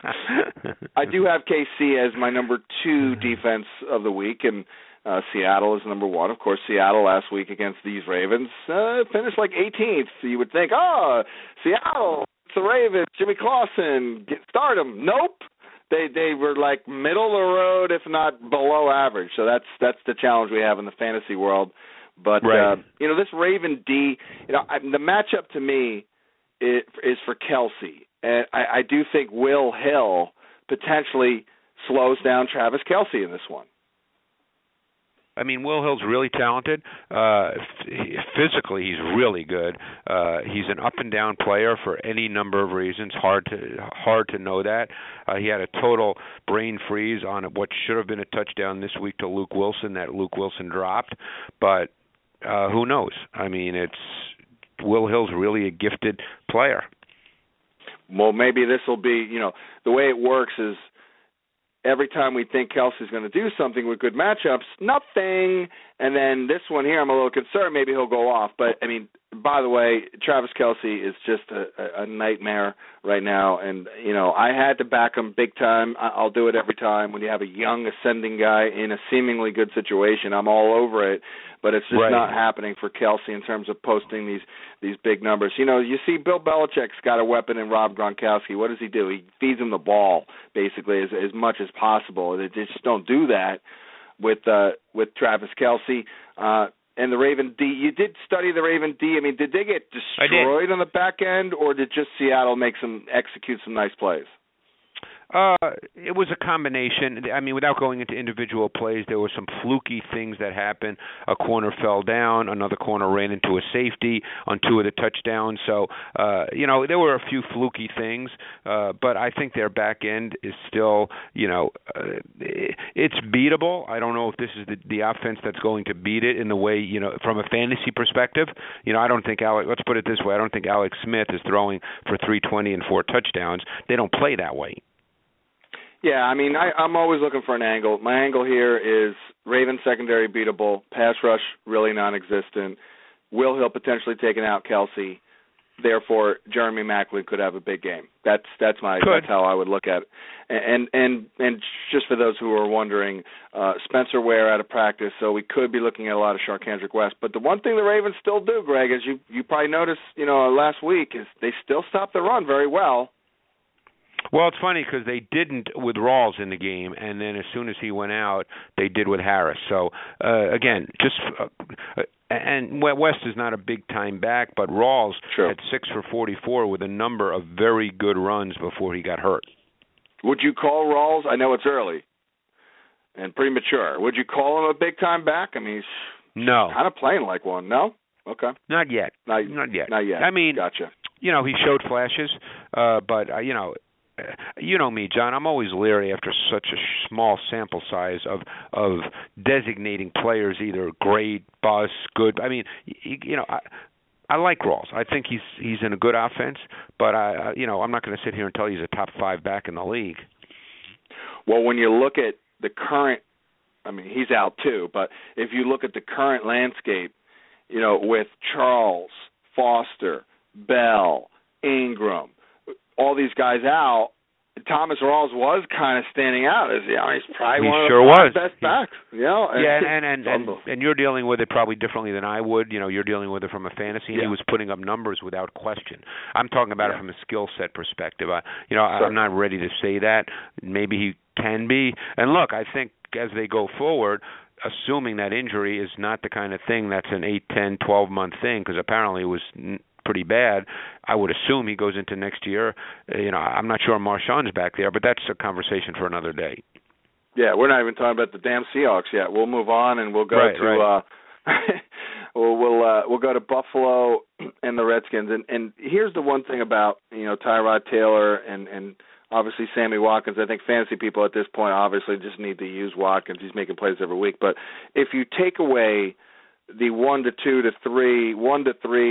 I do have K C as my number two defense of the week, and uh, Seattle is number one. Of course, Seattle last week against these Ravens uh, finished like eighteenth. So you would think, oh, Seattle, it's the Ravens, Jimmy Clausen, get, start them. Nope. They they were like middle of the road, if not below average. So that's that's the challenge we have in the fantasy world. But right. uh, you know, this Raven D, you know, I, the matchup to me is, is for Kelce, and I, I do think Will Hill potentially slows down Travis Kelce in this one. I mean, Will Hill's really talented. Uh, physically, he's really good. Uh, he's an up and down player for any number of reasons. Hard to hard to know that. Uh, he had a total brain freeze on what should have been a touchdown this week to Luke Wilson that Luke Wilson dropped. But uh, who knows? I mean, it's Will Hill's really a gifted player. Well, maybe this will be, you know, the way it works is every time we think Kelce's going to do something with good matchups, nothing. And then this one here, I'm a little concerned. Maybe he'll go off. But, I mean, by the way, Travis Kelce is just a, a nightmare right now. And, you know, I had to back him big time. I'll do it every time. When you have a young ascending guy in a seemingly good situation, I'm all over it. But it's just right. not happening for Kelce in terms of posting these these big numbers. You know, you see Bill Belichick's got a weapon in Rob Gronkowski. What does he do? He feeds him the ball, basically, as, as much as possible. They just don't do that with uh, with Travis Kelce. Uh, and the Raven D, you did study the Raven D. I mean, did they get destroyed on the back end, or did just Seattle make some execute some nice plays? Uh, it was a combination. I mean, without going into individual plays, there were some fluky things that happened. A corner fell down. Another corner ran into a safety on two of the touchdowns. So, uh, you know, there were a few fluky things. Uh, but I think their back end is still, you know, uh, it's beatable. I don't know if this is the, the offense that's going to beat it in the way, you know, from a fantasy perspective. You know, I don't think Alex, let's put it this way, I don't think Alex Smith is throwing for three twenty and four touchdowns. They don't play that way. Yeah, I mean, I, I'm always looking for an angle. My angle here is Ravens secondary beatable, pass rush really non-existent, Will Hill potentially taking out Kelce. Therefore, Jeremy Maclin could have a big game. That's that's my could. that's how I would look at it. And and and just for those who are wondering, uh, Spencer Ware out of practice, so we could be looking at a lot of Sharkhandrick West. But the one thing the Ravens still do, Greg, as you you probably noticed, you know, last week, is they still stop the run very well. Well, it's funny because they didn't with Rawls in the game, and then as soon as he went out, they did with Harris. So, uh, again, just uh, and West is not a big-time back, but Rawls True. had six for forty-four with a number of very good runs before he got hurt. Would you call Rawls? I know it's early and premature. Would you call him a big-time back? I mean, he's no. kind of playing like one. No? Okay. Not yet. Not, not yet. Not yet. I mean, gotcha. You know, he showed flashes, uh, but, uh, you know, you know me, John. I'm always leery after such a small sample size of of designating players either great, bust, good. I mean, you, you know, I, I like Rawls. I think he's he's in a good offense, but I, you know, I'm not going to sit here and tell you he's a top five back in the league. Well, when you look at the current, I mean, he's out too. But if you look at the current landscape, you know, with Charles, Foster, Bell, Ingram, all these guys out, Thomas Rawls was kind of standing out as, you know, he's probably he one of sure the was. best backs. You know? Yeah, and and, and and you're dealing with it probably differently than I would. You know, you're dealing with it from a fantasy, and yeah. he was putting up numbers without question. I'm talking about yeah. it from a skill set perspective. I, you know, sure. I'm not ready to say that. Maybe he can be. And look, I think as they go forward, assuming that injury is not the kind of thing that's an eight, ten, twelve-month thing, because apparently it was pretty bad, I would assume he goes into next year. You know, I'm not sure Marshawn's back there, but that's a conversation for another day. Yeah, we're not even talking about the damn Seahawks yet. We'll move on and we'll go right, to right. uh we'll we'll uh, we'll go to Buffalo and the Redskins. And and here's the one thing about, you know, Tyrod Taylor and and obviously Sammy Watkins. I think fantasy people at this point obviously just need to use Watkins. He's making plays every week. But if you take away the one to two to three, one to three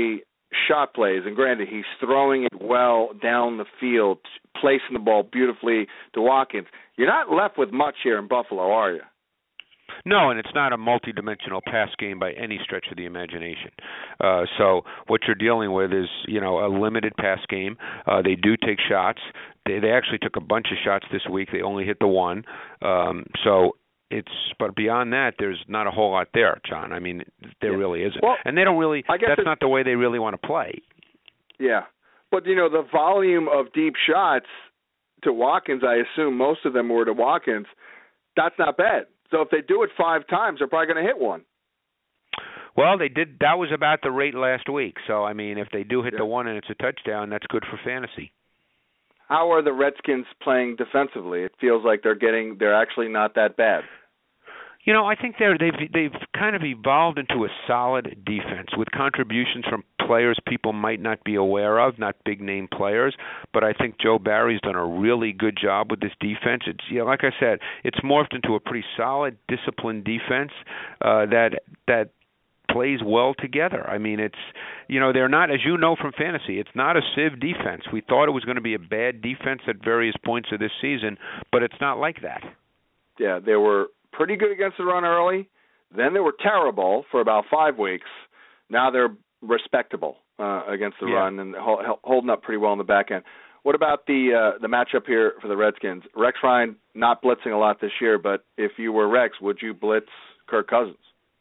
shot plays, and granted, he's throwing it well down the field, placing the ball beautifully to Watkins. You're not left with much here in Buffalo, are you? No, and it's not a multi-dimensional pass game by any stretch of the imagination. Uh, so what you're dealing with is, you know, a limited pass game. Uh, they do take shots. They they actually took a bunch of shots this week. They only hit the one. Um, so it's but beyond that, there's not a whole lot there, John. I mean, there yeah. really isn't. Well, and they don't really. That's not the way they really want to play. Yeah, but you know, the volume of deep shots to Watkins, I assume most of them were to Watkins. That's not bad. So if they do it five times, they're probably going to hit one. Well, they did. That was about the rate last week. So, I mean, if they do hit yeah. the one and it's a touchdown, that's good for fantasy. How are the Redskins playing defensively? It feels like they're getting. They're actually not that bad. You know, I think they're they've they've kind of evolved into a solid defense with contributions from players people might not be aware of, not big name players. But I think Joe Barry's done a really good job with this defense. It's you know, like I said, it's morphed into a pretty solid, disciplined defense uh, that that plays well together. I mean, it's you know they're not, as you know from fantasy, it's not a sieve defense. We thought it was going to be a bad defense at various points of this season, but it's not like that. Yeah, they were pretty good against the run early. Then they were terrible for about five weeks. Now they're respectable uh, against the yeah. run and ho- holding up pretty well in the back end. What about the uh, the matchup here for the Redskins? Rex Ryan not blitzing a lot this year, but if you were Rex, would you blitz Kirk Cousins?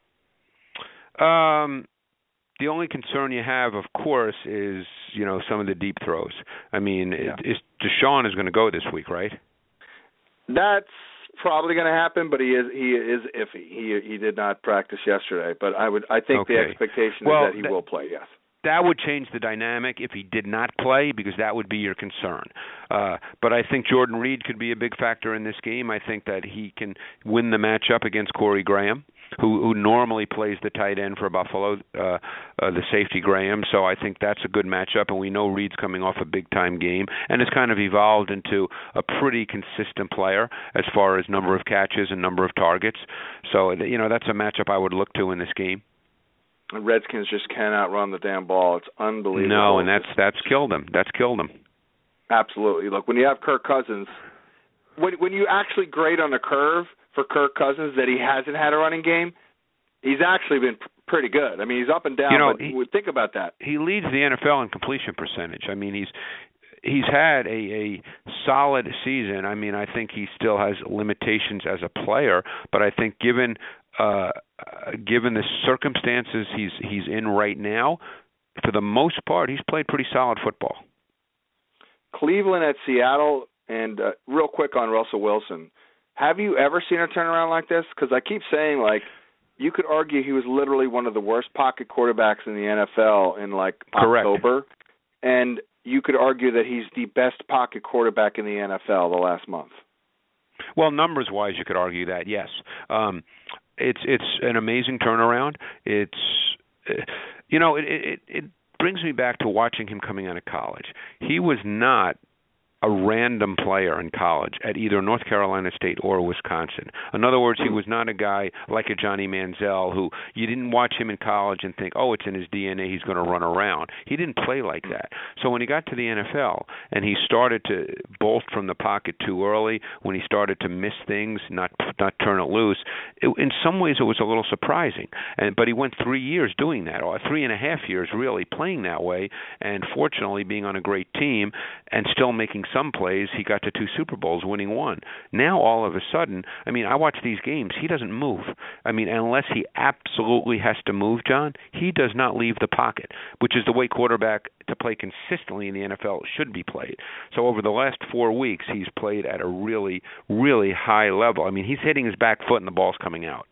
Um, the only concern you have, of course, is you know some of the deep throws. I mean, yeah. it, it's, Deshaun is going to go this week, right? That's probably going to happen, but he is he is iffy. He he did not practice yesterday, but I would I think okay. the expectation well, is that he that, will play. Yes, that would change the dynamic if he did not play, because that would be your concern. Uh, but I think Jordan Reed could be a big factor in this game. I think that he can win the matchup against Corey Graham, who who normally plays the tight end for Buffalo, uh, uh, the safety Graham. So I think that's a good matchup, and we know Reed's coming off a big-time game, and it's kind of evolved into a pretty consistent player as far as number of catches and number of targets. So, you know, that's a matchup I would look to in this game. The Redskins just cannot run the damn ball. It's unbelievable. No, and that's that's killed them. That's killed them. Absolutely. Look, when you have Kirk Cousins, when when you actually grade on a curve for Kirk Cousins that he hasn't had a running game, he's actually been pr- pretty good. I mean, he's up and down, you know, but he, think about that. He leads the N F L in completion percentage. I mean, he's he's had a, a solid season. I mean, I think he still has limitations as a player, but I think given uh, given the circumstances he's he's in right now, for the most part, he's played pretty solid football. Cleveland at Seattle, and uh, real quick on Russell Wilson. Have you ever seen a turnaround like this? Because I keep saying, like, you could argue he was literally one of the worst pocket quarterbacks in the N F L in, like, Correct. October. And you could argue that he's the best pocket quarterback in the N F L the last month. Well, numbers-wise, you could argue that, yes. Um, it's it's an amazing turnaround. It's, uh, you know, it, it, it brings me back to watching him coming out of college. He was not a random player in college at either North Carolina State or Wisconsin. In other words, he was not a guy like a Johnny Manziel who you didn't watch him in college and think, oh, it's in his D N A, he's going to run around. He didn't play like that. So when he got to the N F L and he started to bolt from the pocket too early, when he started to miss things, not not turn it loose, it, in some ways it was a little surprising. And But he went three years doing that, or three and a half years really playing that way, and fortunately being on a great team and still making some plays. He got to two Super Bowls, winning one. Now, all of a sudden, I mean, I watch these games, he doesn't move. I mean, unless he absolutely has to move, John, he does not leave the pocket, which is the way quarterback to play consistently in the N F L should be played. So over the last four weeks, he's played at a really, really high level. I mean, he's hitting his back foot and the ball's coming out.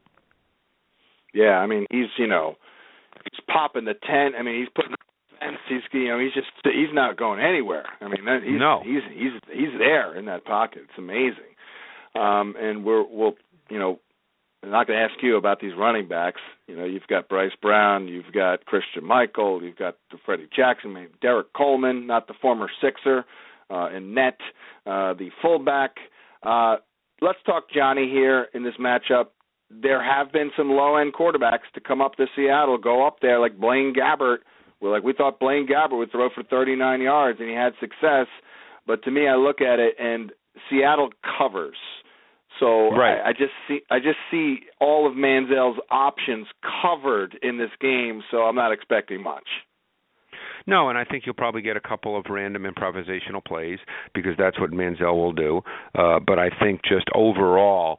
Yeah, I mean, he's, you know, he's popping the tent. I mean, he's putting And he's, you know, he's just he's not going anywhere. I mean, he's no. he's he's he's there in that pocket. It's amazing. Um, and we're we'll you know, I'm not going to ask you about these running backs. You know, you've got Bryce Brown, you've got Christian Michael, you've got Freddie Jackson, maybe Derek Coleman, not the former Sixer, uh, and Net, uh, the fullback. Uh, let's talk Johnny here in this matchup. There have been some low-end quarterbacks to come up to Seattle, go up there like Blaine Gabbert We're like, we thought Blaine Gabbert would throw for thirty-nine yards, and he had success. But to me, I look at it, and Seattle covers. So right. I, I just see I just see all of Manziel's options covered in this game, so I'm not expecting much. No, and I think you'll probably get a couple of random improvisational plays because that's what Manziel will do. Uh, but I think just overall,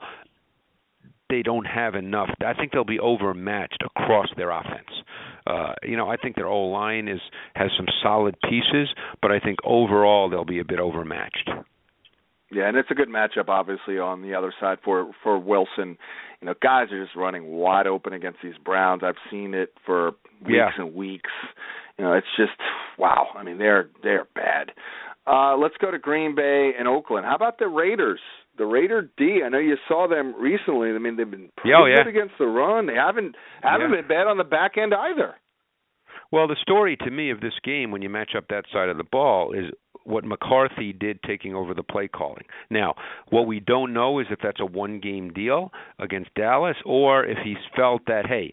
they don't have enough. I think they'll be overmatched across their offense. Uh, you know, I think their O-line is has some solid pieces, but I think overall they'll be a bit overmatched. Yeah, and it's a good matchup, obviously, on the other side for, for Wilson. You know, guys are just running wide open against these Browns. I've seen it for weeks yeah. and weeks. You know, it's just, wow. I mean, they're they're bad. Uh, let's go to Green Bay and Oakland. How about the Raiders? The Raider D, I know you saw them recently. I mean, they've been pretty oh, yeah. good against the run. They haven't haven't yeah. been bad on the back end either. Well, the story to me of this game, when you match up that side of the ball, is what McCarthy did taking over the play calling. Now, what we don't know is if that's a one-game deal against Dallas or if he's felt that, hey,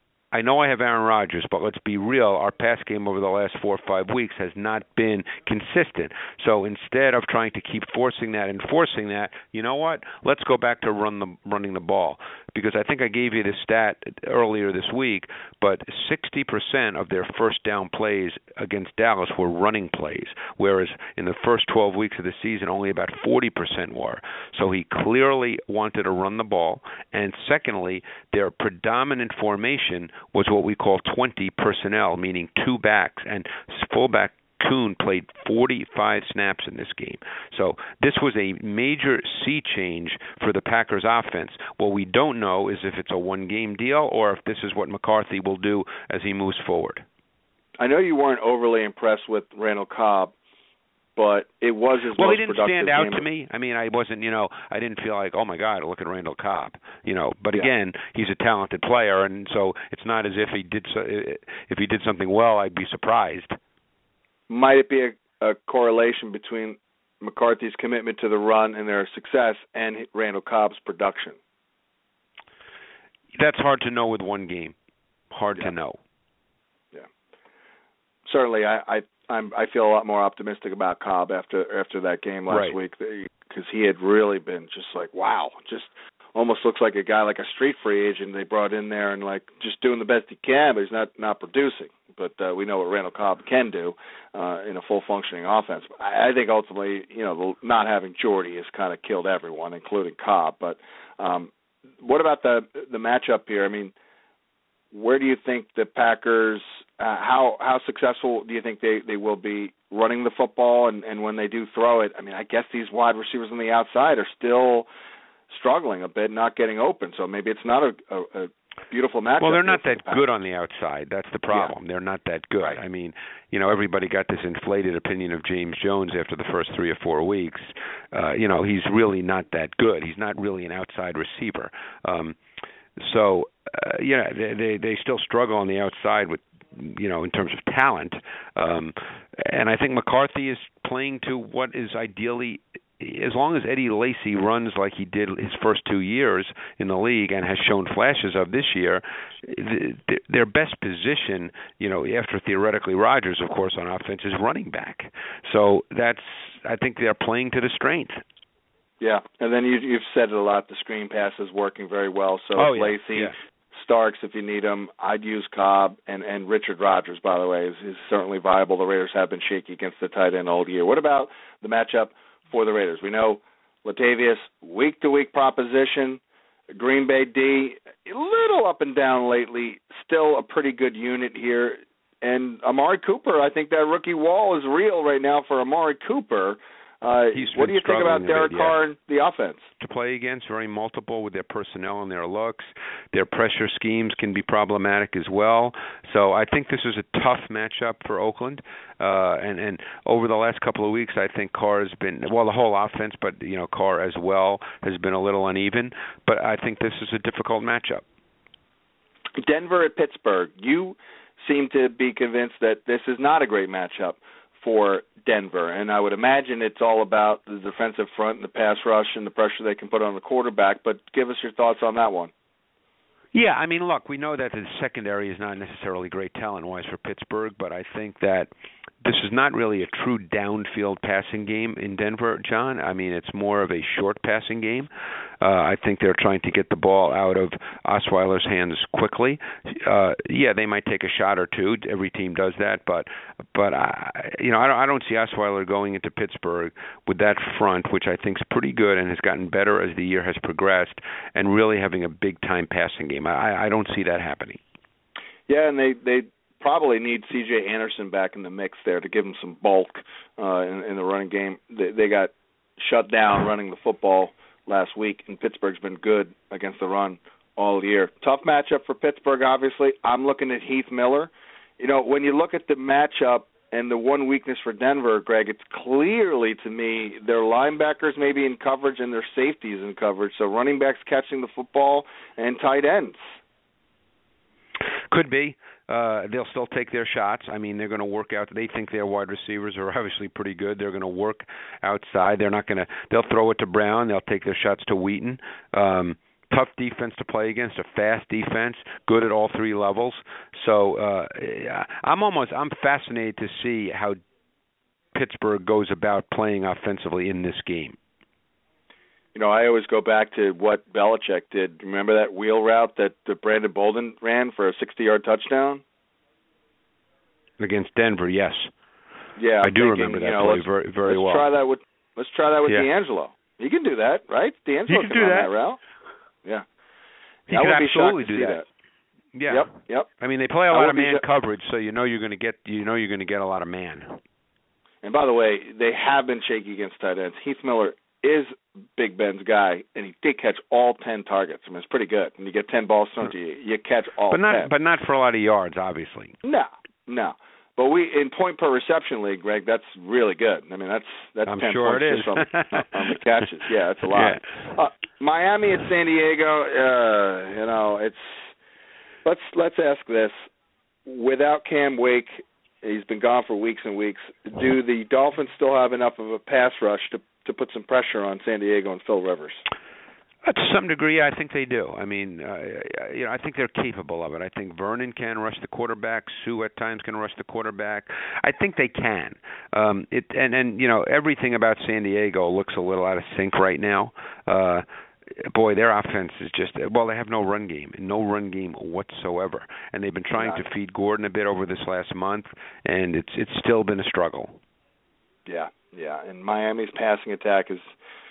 I know I have Aaron Rodgers, but let's be real, our pass game over the last four or five weeks has not been consistent. So instead of trying to keep forcing that and forcing that, you know what? Let's go back to run the running the ball. Because I think I gave you this stat earlier this week, but sixty percent of their first down plays against Dallas were running plays, whereas in the first twelve weeks of the season, only about forty percent were. So he clearly wanted to run the ball. And secondly, their predominant formation was what we call twenty personnel, meaning two backs, and fullback Kuhn played forty-five snaps in this game. So this was a major sea change for the Packers offense. What we don't know is if it's a one-game deal or if this is what McCarthy will do as he moves forward. I know you weren't overly impressed with Randall Cobb, but it was his well, most he didn't productive stand out game. to me. I mean, I wasn't, you know, I didn't feel like, oh my God, look at Randall Cobb, you know. But yeah. again, he's a talented player, and so it's not as if he did so, if he did something well, I'd be surprised. Might it be a, a correlation between McCarthy's commitment to the run and their success and Randall Cobb's production? That's hard to know with one game. Hard yeah. to know. Yeah. Certainly, I, I I'm I feel a lot more optimistic about Cobb after after that game last right. week because he had really been just like wow, just almost looks like a guy like a street free agent they brought in there and like just doing the best he can, but he's not not producing. But uh, we know what Randall Cobb can do uh, in a full functioning offense. I, I think ultimately, you know, the, not having Jordy has kind of killed everyone, including Cobb. But um, what about the the matchup here? I mean, where do you think the Packers? Uh, how how successful do you think they, they will be running the football? And, and when they do throw it, I mean, I guess these wide receivers on the outside are still struggling a bit, not getting open. So maybe it's not a, a, a beautiful matchup. Well, they're not that good on the outside. That's the problem. Yeah. They're not that good. Right. I mean, you know, everybody got this inflated opinion of James Jones after the first three or four weeks. Uh, you know, he's really not that good. He's not really an outside receiver. Um, so, uh, you know, they, they they still struggle on the outside with, you know, in terms of talent. Um, and I think McCarthy is playing to what is ideally, as long as Eddie Lacy runs like he did his first two years in the league and has shown flashes of this year, their best position, you know, after theoretically Rodgers, of course, on offense is running back. So that's, I think they're playing to the strength. Yeah, and then you, you've said it a lot. The screen pass is working very well. So oh, if yeah. Lacy, Yeah. Starks, if you need him, I'd use Cobb, and, and Richard Rodgers, by the way, is, is certainly viable. The Raiders have been shaky against the tight end all year. What about the matchup for the Raiders? We know Latavius, week-to-week proposition. Green Bay D, a little up and down lately, still a pretty good unit here. And Amari Cooper, I think that rookie wall is real right now for Amari Cooper. Uh, what do you think about Derek bit, Carr yeah. and the offense? To play against, very multiple with their personnel and their looks. Their pressure schemes can be problematic as well. So I think this is a tough matchup for Oakland. Uh, and, and over the last couple of weeks, I think Carr has been, well, the whole offense, but, you know, Carr as well has been a little uneven. But I think this is a difficult matchup. Denver at Pittsburgh. You seem to be convinced that this is not a great matchup for Denver, and I would imagine it's all about the defensive front and the pass rush and the pressure they can put on the quarterback, but give us your thoughts on that one. Yeah, I mean, look, we know that the secondary is not necessarily great talent-wise for Pittsburgh, but I think that this is not really a true downfield passing game in Denver, John. I mean, it's more of a short passing game. Uh, I think they're trying to get the ball out of Osweiler's hands quickly. Uh, yeah, they might take a shot or two. Every team does that, but but I, you know, I don't, I don't see Osweiler going into Pittsburgh with that front, which I think is pretty good and has gotten better as the year has progressed, and really having a big-time passing game. I, I don't see that happening. Yeah, and they they. probably need C J Anderson back in the mix there to give them some bulk uh, in, in the running game. They, they got shut down running the football last week, and Pittsburgh's been good against the run all year. Tough matchup for Pittsburgh, obviously. I'm looking at Heath Miller. You know, when you look at the matchup and the one weakness for Denver, Greg, it's clearly to me their linebackers maybe in coverage and their safeties in coverage, so running backs catching the football and tight ends. Could be. Uh, they'll still take their shots. I mean, they're going to work out. They think their wide receivers are obviously pretty good. They're going to work outside. They're not going to. They'll throw it to Brown. They'll take their shots to Wheaton. Um, tough defense to play against. A fast defense. Good at all three levels. So uh, I'm almost. I'm fascinated to see how Pittsburgh goes about playing offensively in this game. You know, I always go back to what Belichick did. Remember that wheel route that, that Brandon Bolden ran for a sixty-yard touchdown? Against Denver, yes. Yeah, I do thinking, remember that you know, play let's, very, very let's well. Try that with, let's try that with yeah. D'Angelo. He can do that, right? D'Angelo he can, can do run that. that route. Yeah. He I could would be absolutely shocked to do see that. that. Yeah. Yep, yep. I mean, they play a I lot would of man be, coverage, so you know you're going to get you know you're going to get a lot of man. And by the way, they have been shaky against tight ends. Heath Miller is Big Ben's guy, and he did catch all ten targets. I mean, it's pretty good. When you get ten balls thrown to you, you catch all but not, ten. But not for a lot of yards, obviously. No, no. But we in point per reception league, Greg, that's really good. I mean, that's that's I'm ten sure points it is. just on, on the catches. Yeah, that's a lot. Yeah. Uh, Miami at San Diego, uh, you know, it's let's let's ask this: without Cam Wake, he's been gone for weeks and weeks. Do the Dolphins still have enough of a pass rush to to put some pressure on San Diego and Phil Rivers? Uh, to some degree, I think they do. I mean, uh, you know, I think they're capable of it. I think Vernon can rush the quarterback. Sue at times can rush the quarterback. I think they can. Um, it and and you know, everything about San Diego looks a little out of sync right now. Uh, boy, their offense is just well, they have no run game, no run game whatsoever, and they've been trying to feed Gordon a bit over this last month, and it's it's still been a struggle. Yeah, yeah, and Miami's passing attack is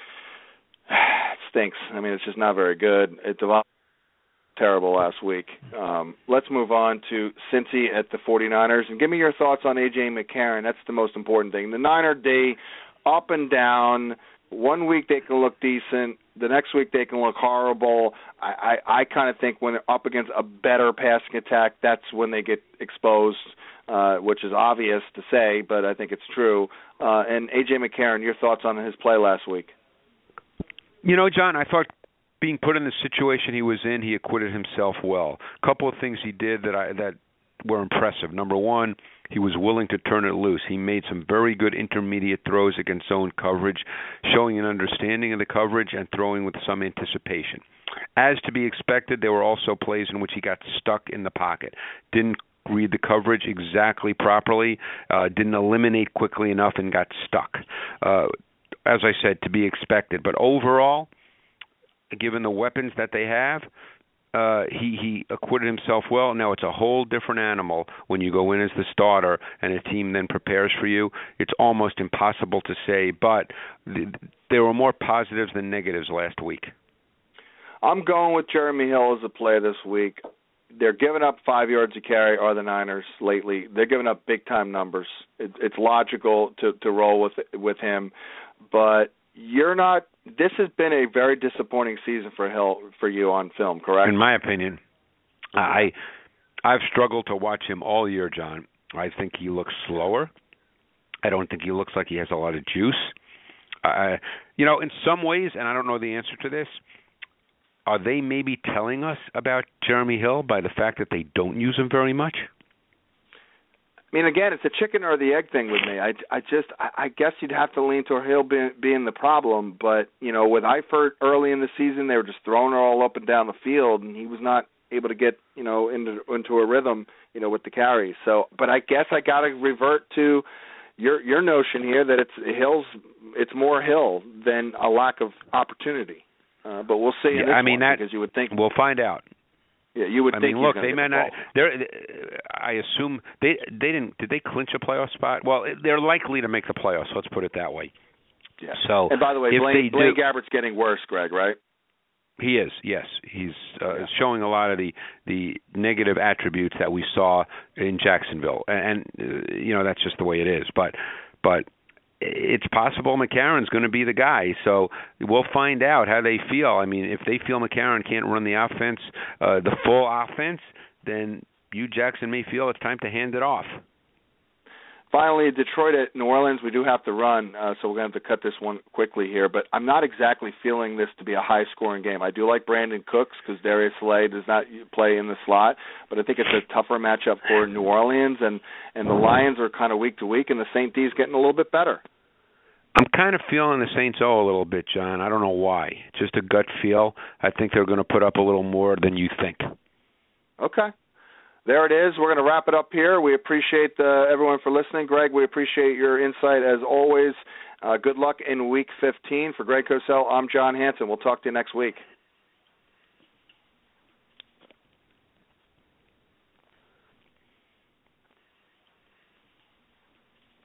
it stinks. I mean, it's just not very good. It developed terrible last week. Um, let's move on to Cincy at the 49ers, and give me your thoughts on A J McCarron. That's the most important thing. The Niner day, up and down. One week they can look decent. The next week they can look horrible. I, I, I kind of think when they're up against a better passing attack, that's when they get exposed, uh, which is obvious to say, but I think it's true. Uh, and A J McCarron, your thoughts on his play last week? You know, John, I thought being put in the situation he was in, he acquitted himself well. A couple of things he did that I that were impressive. Number one, he was willing to turn it loose. He made some very good intermediate throws against zone coverage, showing an understanding of the coverage and throwing with some anticipation. As to be expected, there were also plays in which he got stuck in the pocket. Didn't read the coverage exactly properly, uh, didn't eliminate quickly enough, and got stuck. Uh, as I said, to be expected. But overall, given the weapons that they have, Uh, he, he acquitted himself well. Now, it's a whole different animal when you go in as the starter and a team then prepares for you. It's almost impossible to say, but th- there were more positives than negatives last week. I'm going with Jeremy Hill as a play this week. They're giving up five yards a carry, are the Niners, lately. They're giving up big-time numbers. It, it's logical to, to roll with with him, but you're not – this has been a very disappointing season for Hill for you on film, correct? In my opinion, I, I've struggled to watch him all year, John. I think he looks slower. I don't think he looks like he has a lot of juice. Uh, you know, in some ways, and I don't know the answer to this, are they maybe telling us about Jeremy Hill by the fact that they don't use him very much? I mean, again, it's a chicken or the egg thing with me. I, I just, I, I guess you'd have to lean toward Hill being, being the problem. But, you know, with Eifert early in the season, they were just throwing her all up and down the field, and he was not able to get, you know, into into a rhythm, you know, with the carries. So, but I guess I got to revert to your your notion here that it's Hill's, it's more Hill than a lack of opportunity. Uh, but we'll see. In yeah, this I mean, one, that, because you would think we'll find out. Yeah, you would I think. mean, look, they may not. They're. I assume they they didn't. Did they clinch a playoff spot? Well, they're likely to make the playoffs. Let's put it that way. Yeah. So, and by the way, Blaine, Blaine Gabbert's getting worse, Greg. Right? He is. Yes, he's uh, yeah. showing a lot of the the negative attributes that we saw in Jacksonville, and, and uh, you know that's just the way it is. But but. It's possible McCarron's going to be the guy, so we'll find out how they feel. I mean, if they feel McCarron can't run the offense, uh, the full offense, then you, Jackson, may feel it's time to hand it off. Finally, Detroit at New Orleans, we do have to run, uh, so we're going to have to cut this one quickly here. But I'm not exactly feeling this to be a high-scoring game. I do like Brandon Cooks because Darius Slay does not play in the slot, but I think it's a tougher matchup for New Orleans, and, and the Lions are kind of week to week, and the Saint D's getting a little bit better. I'm kind of feeling the Saints O a little bit, John. I don't know why. Just a gut feel. I think they're going to put up a little more than you think. Okay. There it is. We're going to wrap it up here. We appreciate uh, everyone for listening. Greg, we appreciate your insight as always. Uh, good luck in Week fifteen. For Greg Cosell, I'm John Hansen. We'll talk to you next week.